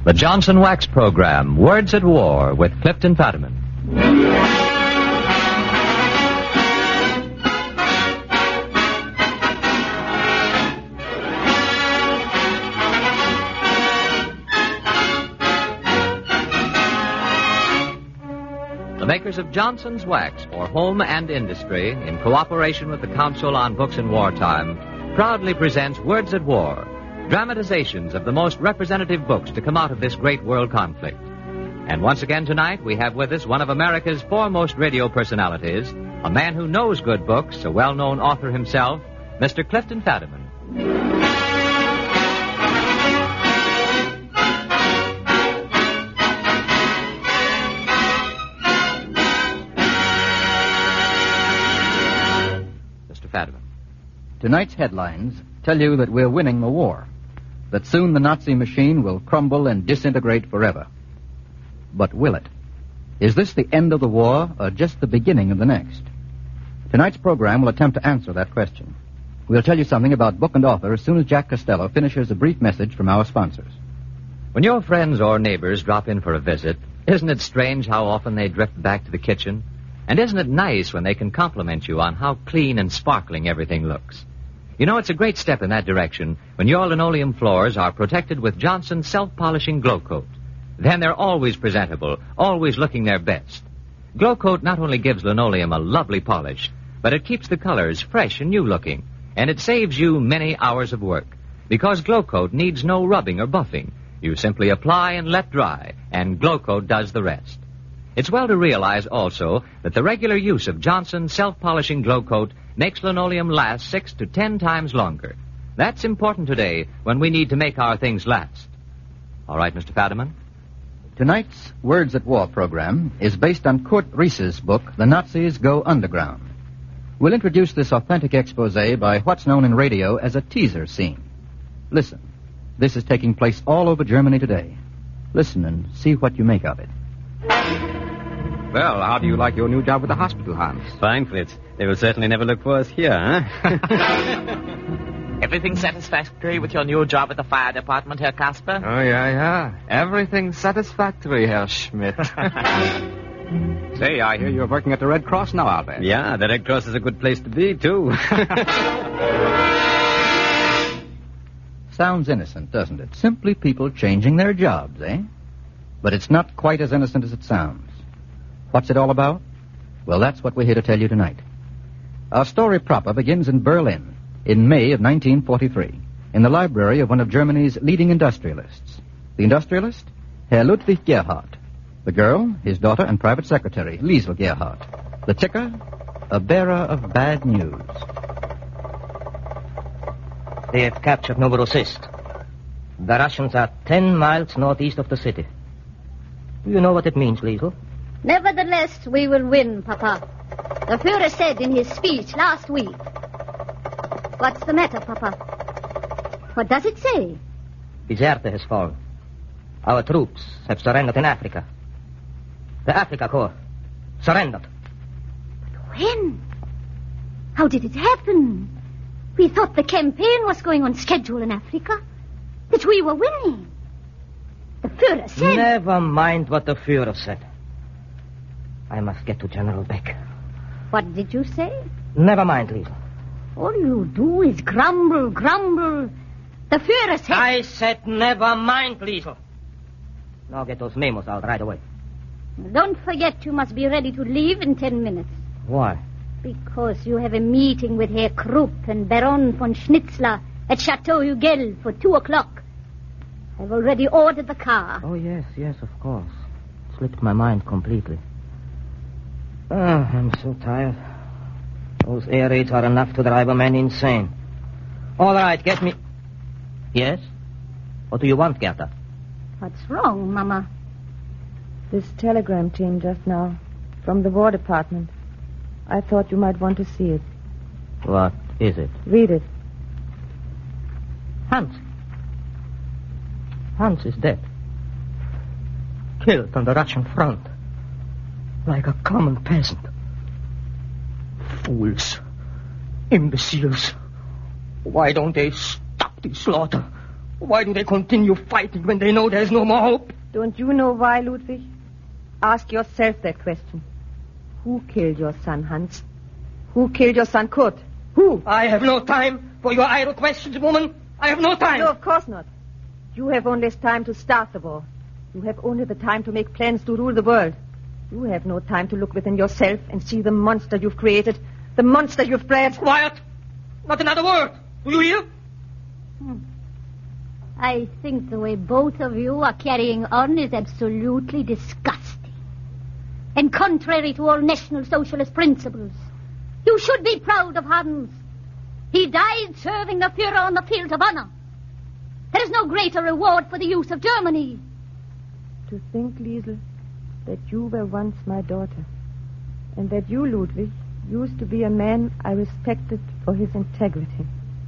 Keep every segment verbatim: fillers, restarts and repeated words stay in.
The Johnson Wax Program, Words at War, with Clifton Fadiman. The makers of Johnson's Wax for Home and Industry, in cooperation with the Council on Books in Wartime, proudly presents Words at War, dramatizations of the most representative books to come out of this great world conflict. And once again tonight, we have with us one of America's foremost radio personalities, a man who knows good books, a well-known author himself, Mister Clifton Fadiman. Mister Fadiman. Tonight's headlines tell you that we're winning the war, that soon the Nazi machine will crumble and disintegrate forever. But will it? Is this the end of the war or just the beginning of the next? Tonight's program will attempt to answer that question. We'll tell you something about book and author as soon as Jack Costello finishes a brief message from our sponsors. When your friends or neighbors drop in for a visit, isn't it strange how often they drift back to the kitchen? And isn't it nice when they can compliment you on how clean and sparkling everything looks? You know, it's a great step in that direction when your linoleum floors are protected with Johnson's self-polishing Glow Coat. Then they're always presentable, always looking their best. Glow Coat not only gives linoleum a lovely polish, but it keeps the colors fresh and new-looking, and it saves you many hours of work, because Glow Coat needs no rubbing or buffing. You simply apply and let dry, and Glow Coat does the rest. It's well to realize also that the regular use of Johnson's self-polishing Glow Coat makes linoleum last six to ten times longer. That's important today when we need to make our things last. All right, Mister Fadiman? Tonight's Words at War program is based on Kurt Ries's book, The Nazis Go Underground. We'll introduce this authentic expose by what's known in radio as a teaser scene. Listen. This is taking place all over Germany today. Listen and see what you make of it. Well, how do you like your new job with the hospital, Hans? Fine, Fritz. They will certainly never look for us here, huh? Everything satisfactory with your new job at the fire department, Herr Kasper? Oh, yeah, yeah. Everything satisfactory, Herr Schmidt. Say, I hear you're working at the Red Cross now, Albert. Yeah, the Red Cross is a good place to be, too. Sounds innocent, doesn't it? Simply people changing their jobs, eh? But it's not quite as innocent as it sounds. What's it all about? Well, that's what we're here to tell you tonight. Our story proper begins in Berlin in May of nineteen forty-three, in the library of one of Germany's leading industrialists. The industrialist? Herr Ludwig Gerhardt. The girl, his daughter and private secretary, Liesel Gerhardt. The ticker? A bearer of bad news. They have captured Novorossiysk. The Russians are ten miles northeast of the city. Do you know what it means, Liesel? Nevertheless, we will win, Papa. The Führer said in his speech last week. What's the matter, Papa? What does it say? Bizerte has fallen. Our troops have surrendered in Africa. The Africa Corps surrendered. But when? How did it happen? We thought the campaign was going on schedule in Africa. That we were winning. The Führer said... Never mind what the Führer said. I must get to General Beck. What did you say? Never mind, Liesel. All you do is grumble, grumble. The Führer said... I said never mind, Liesel. Now get those memos out right away. Don't forget you must be ready to leave in ten minutes. Why? Because you have a meeting with Herr Krupp and Baron von Schnitzler at Chateau Hugel for two o'clock. I've already ordered the car. Oh, yes, yes, of course. Slipped my mind completely. Oh, I'm so tired. Those air raids are enough to drive a man insane. All right, get me... Yes? What do you want, Gerda? What's wrong, Mama? This telegram came just now from the War Department. I thought you might want to see it. What is it? Read it. Hans. Hans is dead. Killed on the Russian front. Like a common peasant. Fools. Imbeciles. Why don't they stop the slaughter? Why do they continue fighting when they know there's no more hope? Don't you know why, Ludwig? Ask yourself that question. Who killed your son, Hans? Who killed your son, Kurt? Who? I have no time for your idle questions, woman. I have no time. No, of course not. You have only time to start the war. You have only the time to make plans to rule the world. You have no time to look within yourself and see the monster you've created, the monster you've bred. Quiet! Not another word. Do you hear? Hmm. I think the way both of you are carrying on is absolutely disgusting. And contrary to all National Socialist principles. You should be proud of Hans. He died serving the Führer on the field of honor. There is no greater reward for the use of Germany. To think, Liesel, that you were once my daughter, and that you, Ludwig, used to be a man I respected for his integrity.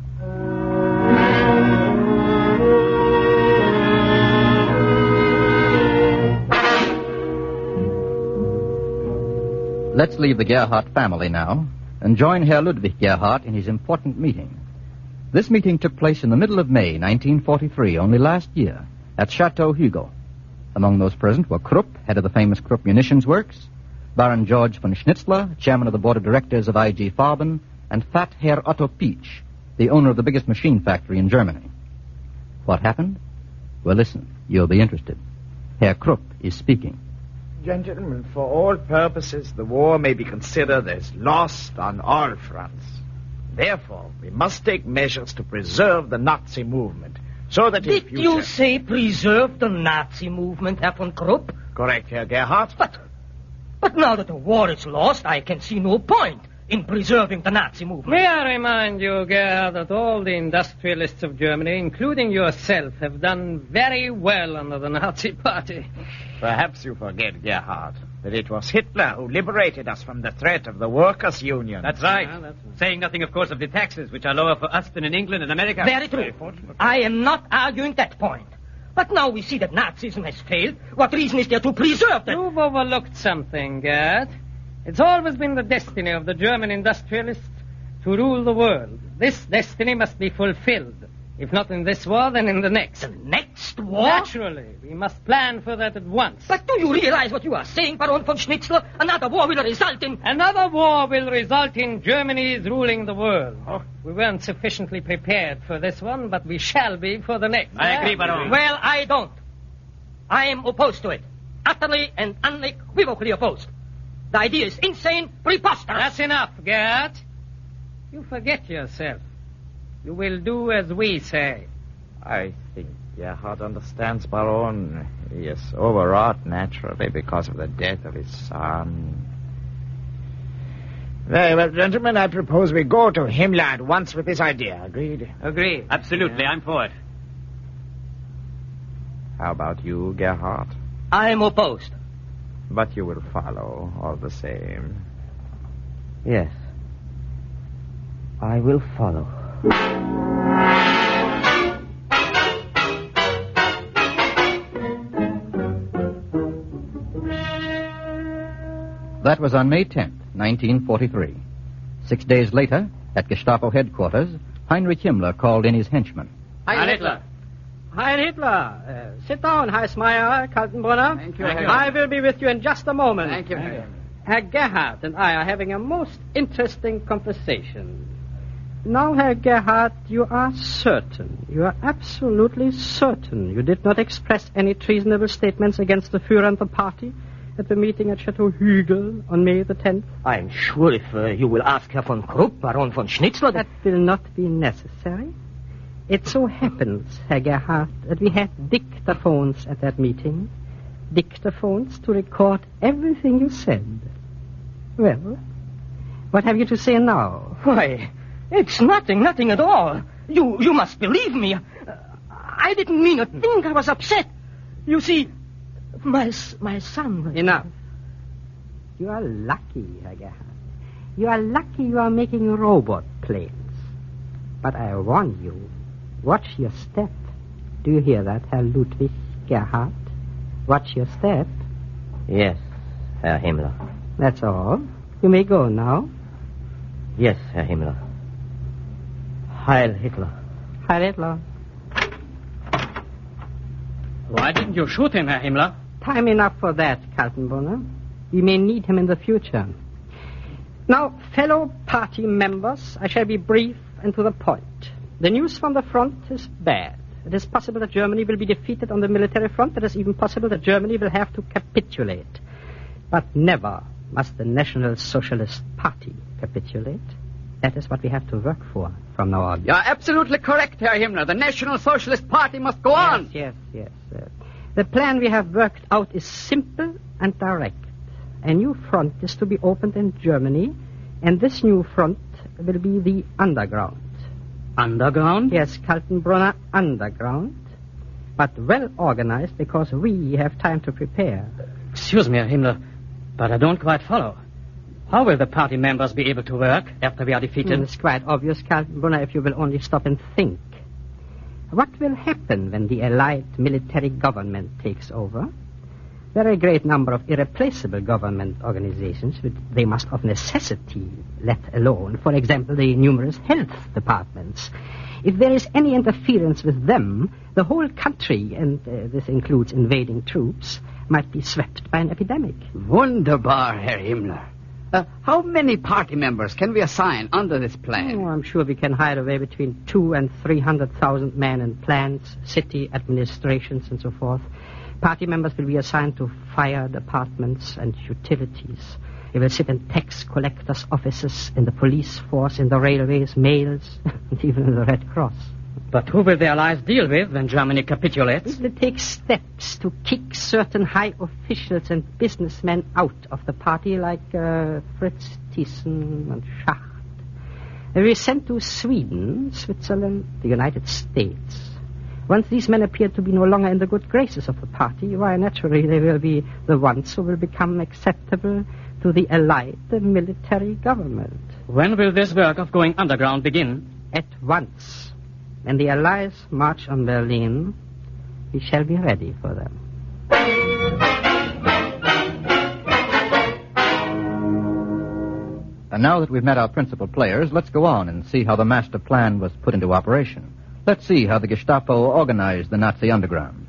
Let's leave the Gerhardt family now and join Herr Ludwig Gerhardt in his important meeting. This meeting took place in the middle of May, nineteen forty-three, only last year, at Chateau Hugo. Among those present were Krupp, head of the famous Krupp Munitions Works, Baron George von Schnitzler, chairman of the board of directors of I G Farben, and fat Herr Otto Pietsch, the owner of the biggest machine factory in Germany. What happened? Well, listen, you'll be interested. Herr Krupp is speaking. Gentlemen, for all purposes, the war may be considered as lost on all fronts. Therefore, we must take measures to preserve the Nazi movement, so that in Did future... you say preserve the Nazi movement, Herr von Krupp? Correct, Herr Gerhardt. But, but now that the war is lost, I can see no point in preserving the Nazi movement. May I remind you, Gerhard, that all the industrialists of Germany, including yourself, have done very well under the Nazi Party. Perhaps you forget, Gerhard, that it was Hitler who liberated us from the threat of the workers' union. That's right. Yeah, that's right. Saying nothing, of course, of the taxes, which are lower for us than in England and America. Very true. I am not arguing that point. But now we see that Nazism has failed. What reason is there to preserve them? You've overlooked something, Gerd. It's always been the destiny of the German industrialists to rule the world. This destiny must be fulfilled. If not in this war, then in the next. The next war? Naturally. We must plan for that at once. But do you realize what you are saying, Baron von Schnitzler? Another war will result in... Another war will result in Germany's ruling the world. Oh. We weren't sufficiently prepared for this one, but we shall be for the next. I agree, Baron. Well, I don't. I am opposed to it. Utterly and unequivocally opposed. The idea is insane, preposterous. That's enough, Gerd. You forget yourself. You will do as we say. I think Gerhard understands, Baron. He is overwrought, naturally, because of the death of his son. Very well, gentlemen, I propose we go to Himmler at once with this idea. Agreed? Agreed. Absolutely, yeah. I'm for it. How about you, Gerhard? I am opposed. But you will follow, all the same. Yes. I will follow. That was on May tenth, nineteen forty-three. Six days later, at Gestapo headquarters, Heinrich Himmler called in his henchmen. Heil Hitler. Heil Hitler. Uh, sit down, Heismeyer, Kaltenbrunner. Thank you. Thank you. I will be with you in just a moment. Thank you. Thank you. Herr Gerhardt and I are having a most interesting conversation. Now, Herr Gerhardt, you are certain, you are absolutely certain you did not express any treasonable statements against the Führer and the party at the meeting at Chateau Hügel on May the tenth? I'm sure if uh, you will ask Herr von Krupp, Baron von Schnitzler... That will not be necessary. It so happens, Herr Gerhardt, that we had dictaphones at that meeting. Dictaphones to record everything you said. Well, what have you to say now? Why, it's nothing, nothing at all. You you must believe me. Uh, I didn't mean a thing. I was upset. You see, my, my son... Enough. You are lucky, Herr Gerhardt. You are lucky you are making robot planes. But I warn you, watch your step. Do you hear that, Herr Ludwig Gerhardt? Watch your step. Yes, Herr Himmler. That's all. You may go now. Yes, Herr Himmler. Heil Hitler. Heil Hitler. Why didn't you shoot him, Herr Himmler? Time enough for that, Kaltenbrunner. We may need him in the future. Now, fellow party members, I shall be brief and to the point. The news from the front is bad. It is possible that Germany will be defeated on the military front. It is even possible that Germany will have to capitulate. But never must the National Socialist Party capitulate. That is what we have to work for from now on. You're absolutely correct, Herr Himmler. The National Socialist Party must go yes, on. Yes, yes, yes. Uh, the plan we have worked out is simple and direct. A new front is to be opened in Germany, and this new front will be the underground. Underground? Yes, Kaltenbrunner underground, but well organized because we have time to prepare. Excuse me, Herr Himmler, but I don't quite follow. How will the party members be able to work after we are defeated? Mm, it's quite obvious, Kaltenbrunner, if you will only stop and think. What will happen when the Allied military government takes over? There are a great number of irreplaceable government organizations which they must of necessity let alone. For example, the numerous health departments. If there is any interference with them, the whole country, and uh, this includes invading troops, might be swept by an epidemic. Wunderbar, Herr Himmler. Uh, how many party members can we assign under this plan? Oh, I'm sure we can hire away between two and three hundred thousand men in plants, city administrations, and so forth. Party members will be assigned to fire departments and utilities. They will sit in tax collectors' offices, in the police force, in the railways, mails, and even in the Red Cross. But who will the Allies deal with when Germany capitulates? It will take steps to kick certain high officials and businessmen out of the party, like uh, Fritz Thyssen and Schacht. They will be sent to Sweden, Switzerland, the United States. Once these men appear to be no longer in the good graces of the party, why, naturally, they will be the ones who will become acceptable to the Allied the military government. When will this work of going underground begin? At once. When the Allies march on Berlin, we shall be ready for them. And now that we've met our principal players, let's go on and see how the master plan was put into operation. Let's see how the Gestapo organized the Nazi underground.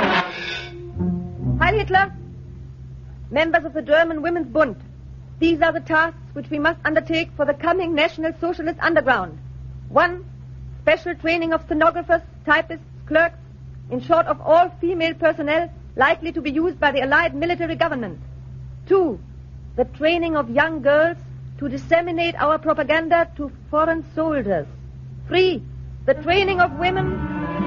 Heil Hitler! Members of the German Women's Bund, these are the tasks which we must undertake for the coming National Socialist Underground. One, special training of stenographers, typists, clerks, in short of all female personnel likely to be used by the Allied military government. Two, the training of young girls to disseminate our propaganda to foreign soldiers. Three, the training of women.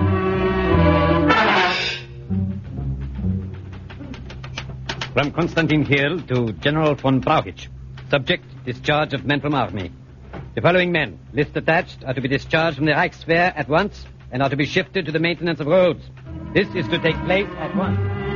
From Konstantin Kiel to General von Brauchitsch. Subject, discharge of men from army. The following men, list attached, are to be discharged from the Reichswehr at once and are to be shifted to the maintenance of roads. This is to take place at once.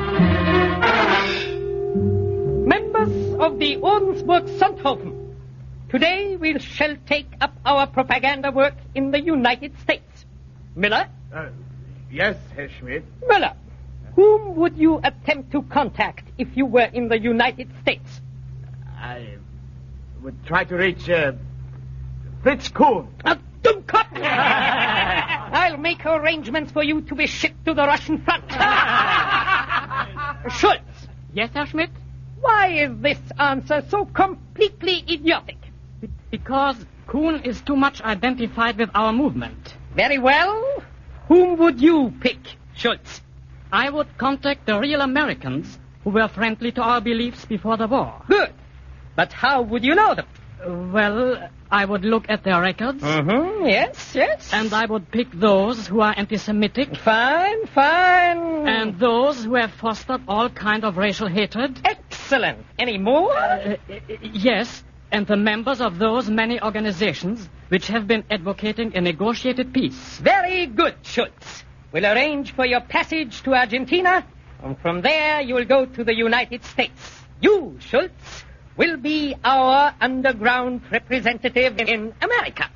Members of the Ordensburg Sonthofen, today we shall take up our propaganda work in the United States. Miller? Uh, yes, Herr Schmidt. Miller, whom would you attempt to contact if you were in the United States? I would try to reach uh, Fritz Kuhn. A Dummkopf! I'll make arrangements for you to be shipped to the Russian front. Schultz. Yes, Herr Schmidt? Why is this answer so completely idiotic? Because Kuhn is too much identified with our movement. Very well. Whom would you pick, Schultz? I would contact the real Americans who were friendly to our beliefs before the war. Good. But how would you know them? Uh, well, I would look at their records. Mm-hmm. Yes, yes. And I would pick those who are anti-Semitic. Fine, fine. And those who have fostered all kind of racial hatred. Excellent. Any more? Uh, yes, and the members of those many organizations which have been advocating a negotiated peace. Very good, Schultz. We'll arrange for your passage to Argentina, and from there you will go to the United States. You, Schultz, will be our underground representative in America.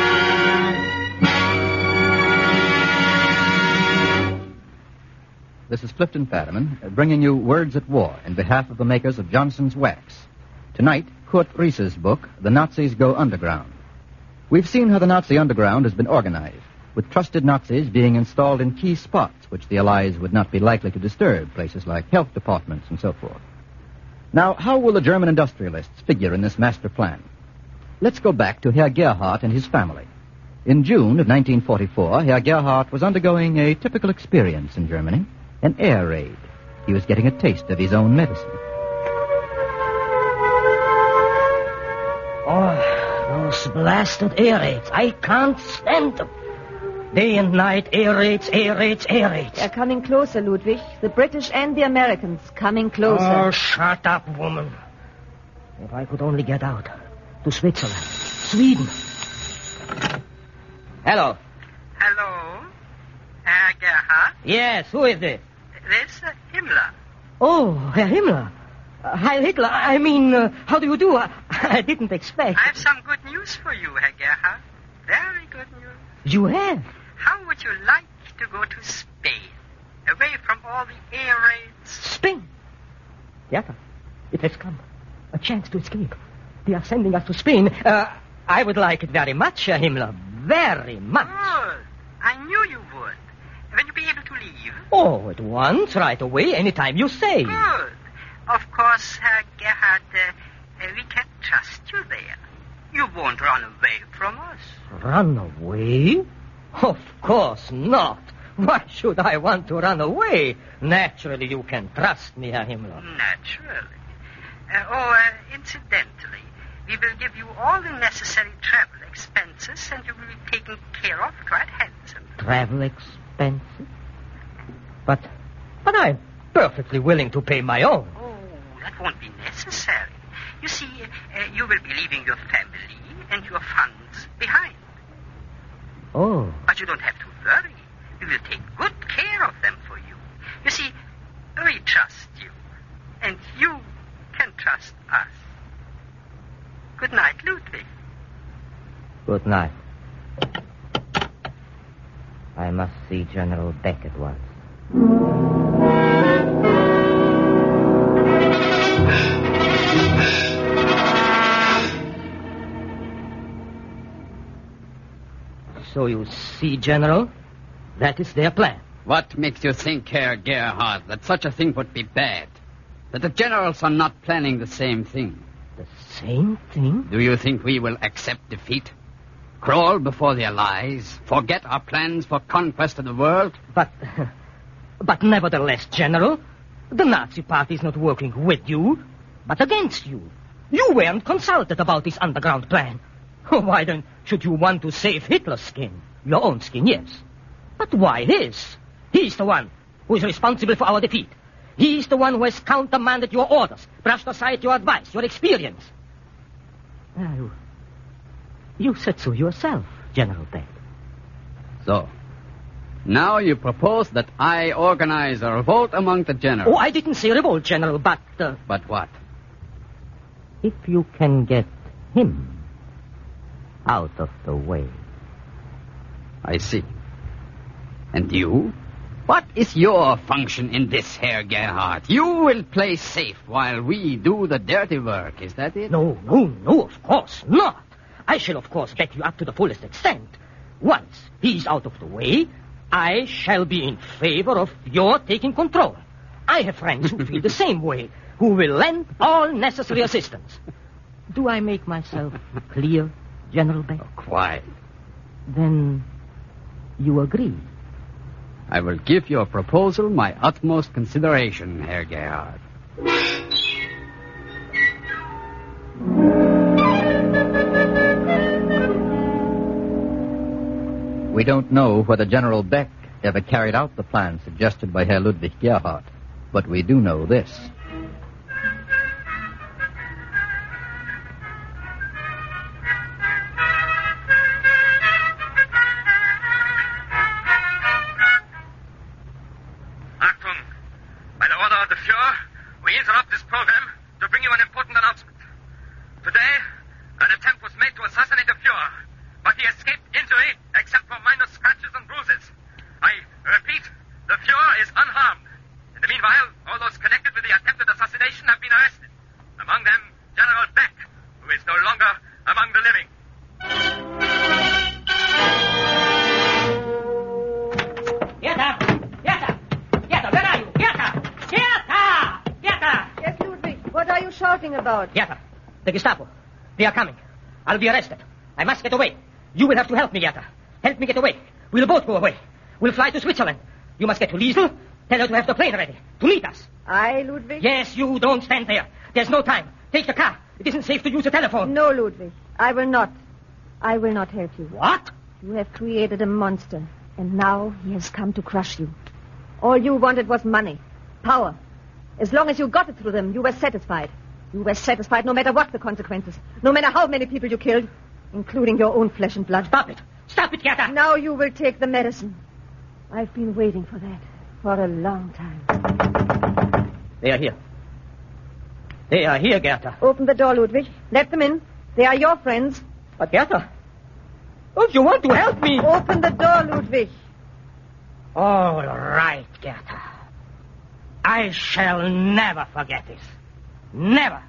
The this is Clifton Fadiman, uh, bringing you Words at War in behalf of the makers of Johnson's Wax. Tonight, Kurt Ries's book, The Nazis Go Underground. We've seen how the Nazi underground has been organized, with trusted Nazis being installed in key spots which the Allies would not be likely to disturb, places like health departments and so forth. Now, how will the German industrialists figure in this master plan? Let's go back to Herr Gerhardt and his family. In June of nineteen forty-four, Herr Gerhardt was undergoing a typical experience in Germany, an air raid. He was getting a taste of his own medicine. Oh, those blasted air raids. I can't stand them. Day and night, air raids, air raids, air raids. They're coming closer, Ludwig. The British and the Americans coming closer. Oh, shut up, woman. If I could only get out. To Switzerland. Sweden. Hello. Hello? Herr Gerhardt? Yes, who is this? This uh, Himmler. Oh, Herr Himmler. Uh, Heil Hitler. I mean, uh, how do you do? I, I didn't expect. I have some good news for you, Herr Gerhardt. Very good news. You have? How would you like to go to Spain? Away from all the air raids? Spain? Yes, it has come. A chance to escape. They are sending us to Spain. Uh, I would like it very much, Herr Himmler. Very much. Good. I knew you would. When you be able to leave? Oh, at once, right away, anytime you say. Good. Of course, Herr Gerhardt, uh, uh, we can trust you there. You won't run away from us. Run away? Of course not. Why should I want to run away? Naturally, you can trust me, Herr Himmler. Naturally. Uh, oh, uh, incidentally, we will give you all the necessary travel expenses, and you will be taken care of quite handsomely. Travel expenses? But, but I'm perfectly willing to pay my own. Oh, that won't be necessary. You see, uh, you will be leaving your family and your funds behind. Oh. But you don't have to worry. We will take good care of them for you. You see, we trust you, and you can trust us. Good night, Ludwig. Good night. I must see General Beck at once. So you see, General, that is their plan. What makes you think, Herr Gerhardt, that such a thing would be bad? That the generals are not planning the same thing? The same thing? Do you think we will accept defeat? Crawl before the Allies? Forget our plans for conquest of the world? But, but nevertheless, General, the Nazi party is not working with you, but against you. You weren't consulted about this underground plan. Why then should you want to save Hitler's skin? Your own skin, yes. But why his? He's the one who is responsible for our defeat. He's the one who has countermanded your orders, brushed aside your advice, your experience. Ah, you, you said so yourself, General Beck. So, now you propose that I organize a revolt among the generals. Oh, I didn't say revolt, General, but... Uh, but what? If you can get him out of the way. I see. And you? What is your function in this, Herr Gerhardt? You will play safe while we do the dirty work, is that it? No, no, no, of course not. I shall, of course, back you up to the fullest extent. Once he's out of the way, I shall be in favor of your taking control. I have friends who feel the same way, who will lend all necessary assistance. Do I make myself clear, General Beck? Oh, quite. Then you agree? I will give your proposal my utmost consideration, Herr Gerhardt. We don't know whether General Beck ever carried out the plan suggested by Herr Ludwig Gerhardt, but we do know this. Except for minor scratches and bruises. I repeat, the Fuhrer is unharmed. talking about? Gerda, the Gestapo. They are coming. I'll be arrested. I must get away. You will have to help me, Gerda. Help me get away. We'll both go away. We'll fly to Switzerland. You must get to Liesel. Tell her to have the plane ready. To meet us. I, Ludwig? Yes, you don't stand there. There's no time. Take the car. It isn't safe to use the telephone. No, Ludwig. I will not. I will not help you. What? You have created a monster, and now he has come to crush you. All you wanted was money, power. As long as you got it through them, you were satisfied. You were satisfied no matter what the consequences, no matter how many people you killed, including your own flesh and blood. Stop it. Stop it, Gerda. Now you will take the medicine. I've been waiting for that for a long time. They are here. They are here, Gerda. Open the door, Ludwig. Let them in. They are your friends. But, Gerda, don't you want to help me? Open the door, Ludwig. All right, Gerda. I shall never forget this. Never.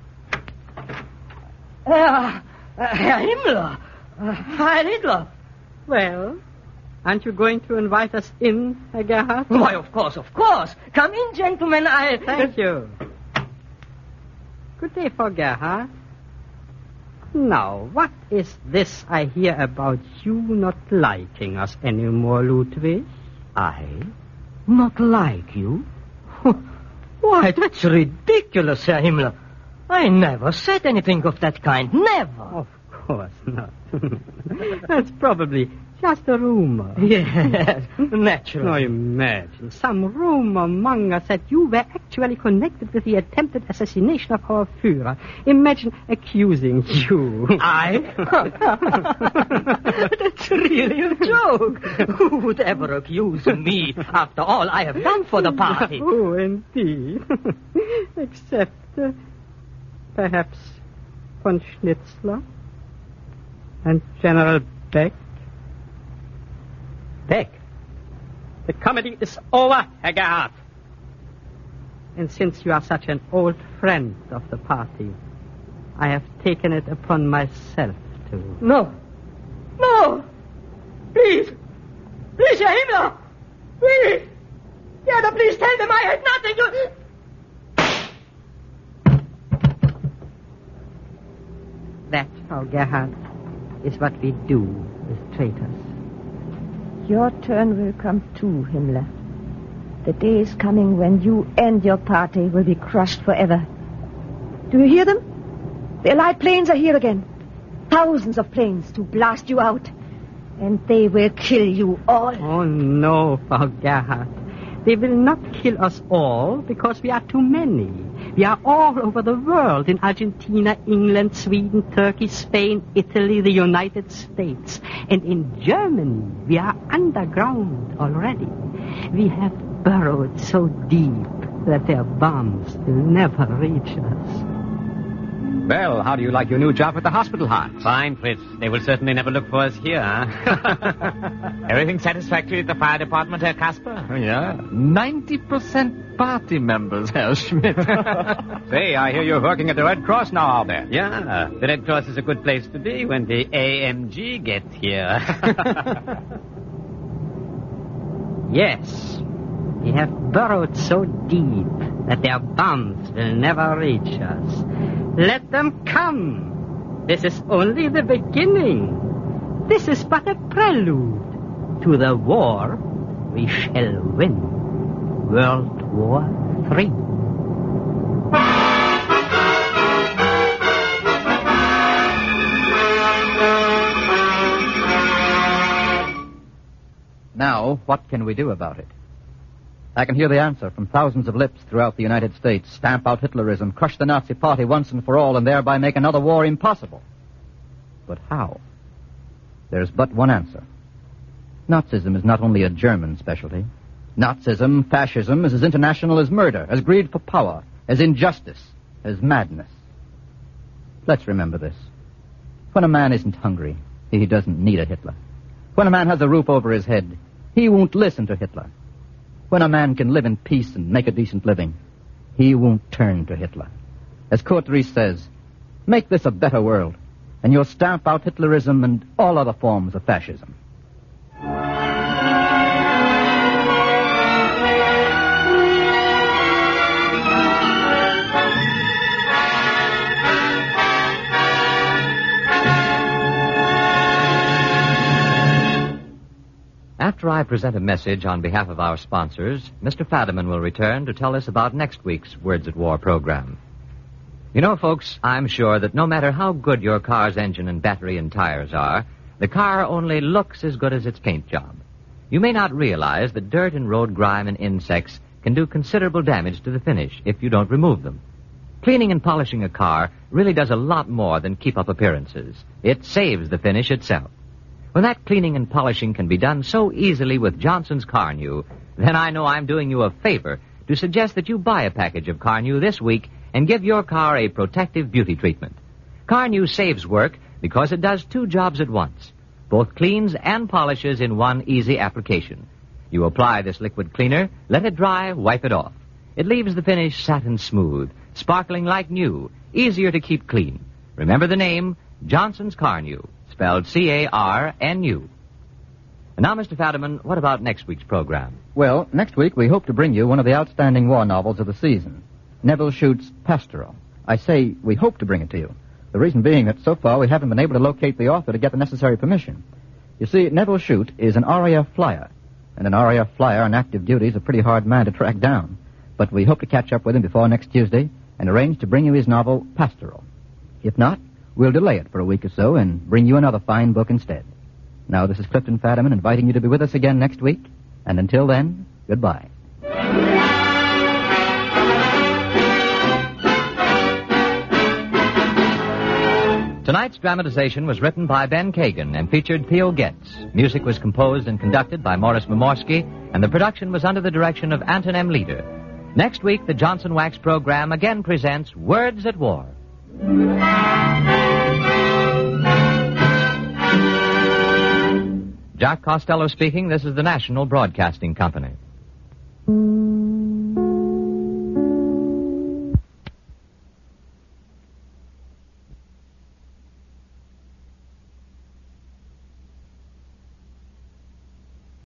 Uh, uh, Herr Himmler. Uh, Heil Hitler. Well, aren't you going to invite us in, Herr Gerhard? Why, of course, of course. Come in, gentlemen. I... Thank you. Good day, Frau Gerhard. Now, what is this I hear about you not liking us anymore, Ludwig? I? Not like you? Why, that's ridiculous, Herr Himmler. I never said anything of that kind. Never. Of course not. That's probably just a rumor. Yes, naturally. Now imagine, some rumor monger said you were actually connected with the attempted assassination of our Führer. Imagine accusing you. I? That's really a joke. Who would ever accuse me after all I have done for the party? Oh, indeed. Except, uh, perhaps, von Schnitzler and General Beck. Beck? The comedy is over, Herr Gerhard. And since you are such an old friend of the party, I have taken it upon myself to... No. No! Please! Please, Herr Himmler! Please! Gerda, please tell them I had nothing to... That, Frau Gerhard, is what we do with traitors. Your turn will come too, Himmler. The day is coming when you and your party will be crushed forever. Do you hear them? The Allied planes are here again. Thousands of planes to blast you out. And they will kill you all. Oh, no, Frau Gerhard. They will not kill us all because we are too many. We are all over the world, in Argentina, England, Sweden, Turkey, Spain, Italy, the United States. And in Germany, we are underground already. We have burrowed so deep that their bombs will never reach us. Well, how do you like your new job at the hospital, Hans? Fine, Fritz. They will certainly never look for us here, huh? Everything satisfactory at the fire department, Herr Kasper? Yeah. ninety percent party members, Herr Schmidt. Say, I hear you're working at the Red Cross now out there. Yeah, the Red Cross is a good place to be when the A M G gets here. Yes, we have burrowed so deep that their bombs will never reach us. Let them come. This is only the beginning. This is but a prelude to the war we shall win. World War Three. Now, what can we do about it? I can hear the answer from thousands of lips throughout the United States. Stamp out Hitlerism, crush the Nazi Party once and for all, and thereby make another war impossible. But how? There's but one answer. Nazism is not only a German specialty. Nazism, fascism, is as international as murder, as greed for power, as injustice, as madness. Let's remember this. When a man isn't hungry, he doesn't need a Hitler. When a man has a roof over his head, he won't listen to Hitler. When a man can live in peace and make a decent living, he won't turn to Hitler. As Kurt Ries says, make this a better world, and you'll stamp out Hitlerism and all other forms of fascism. After I present a message on behalf of our sponsors, Mister Fadiman will return to tell us about next week's Words at War program. You know, folks, I'm sure that no matter how good your car's engine and battery and tires are, the car only looks as good as its paint job. You may not realize that dirt and road grime and insects can do considerable damage to the finish if you don't remove them. Cleaning and polishing a car really does a lot more than keep up appearances. It saves the finish itself. When that cleaning and polishing can be done so easily with Johnson's Carnu, then I know I'm doing you a favor to suggest that you buy a package of Carnu this week and give your car a protective beauty treatment. Carnu saves work because it does two jobs at once, both cleans and polishes in one easy application. You apply this liquid cleaner, let it dry, wipe it off. It leaves the finish satin smooth, sparkling like new, easier to keep clean. Remember the name, Johnson's Carnu, spelled C A R N U. And now, Mister Fadiman, what about next week's program? Well, next week we hope to bring you one of the outstanding war novels of the season, Neville Shute's Pastoral. I say we hope to bring it to you. The reason being that so far we haven't been able to locate the author to get the necessary permission. You see, Neville Shute is an R A F flyer, and an R A F flyer on active duty is a pretty hard man to track down. But we hope to catch up with him before next Tuesday and arrange to bring you his novel, Pastoral. If not, we'll delay it for a week or so and bring you another fine book instead. Now, this is Clifton Fadiman inviting you to be with us again next week. And until then, goodbye. Tonight's dramatization was written by Ben Kagan and featured Theo Getz. Music was composed and conducted by Morris Momorsky, and the production was under the direction of Anton M. Leader. Next week, the Johnson Wax program again presents Words at War. Jack Costello speaking. This is the National Broadcasting Company.